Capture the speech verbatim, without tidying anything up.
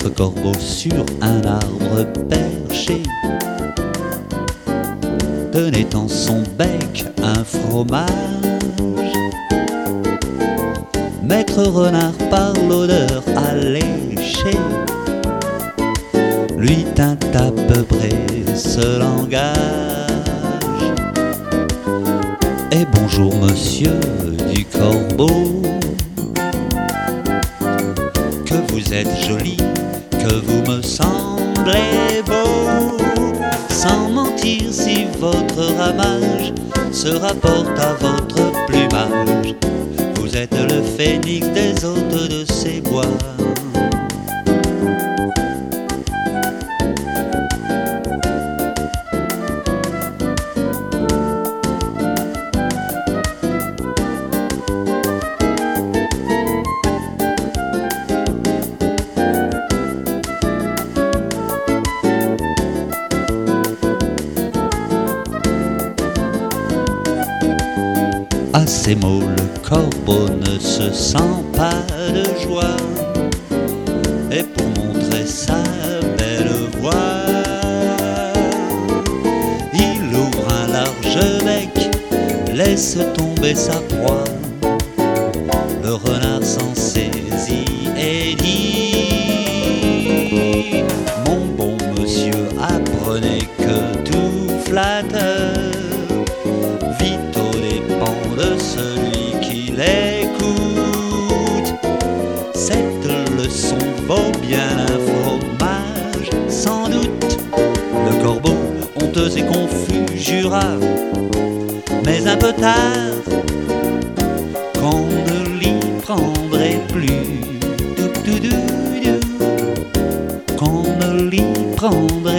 Maître Corbeau sur un arbre perché tenait en son bec un fromage. Maître Renard par l'odeur alléchée lui tint à peu près ce langage. Et bonjour monsieur du corbeau, que vous êtes joli, que vous me semblez beau. Sans mentir, si votre ramage se rapporte à votre plumage, vous êtes le phénix des hôtes de ces bois. À ces mots, le corbeau ne se sent pas de joie, et pour montrer sa belle voix, il ouvre un large bec, laisse tomber sa proie. Le renard s'en saisit et dit: mon bon monsieur, apprenez que tout flatteur vit aux dépens de celui qui l'écoute. Cette leçon vaut bien un fromage, sans doute. Le corbeau, honteux et confus, jura, mais un peu tard, qu'on ne l'y prendrait plus. Qu'on ne l'y prendrait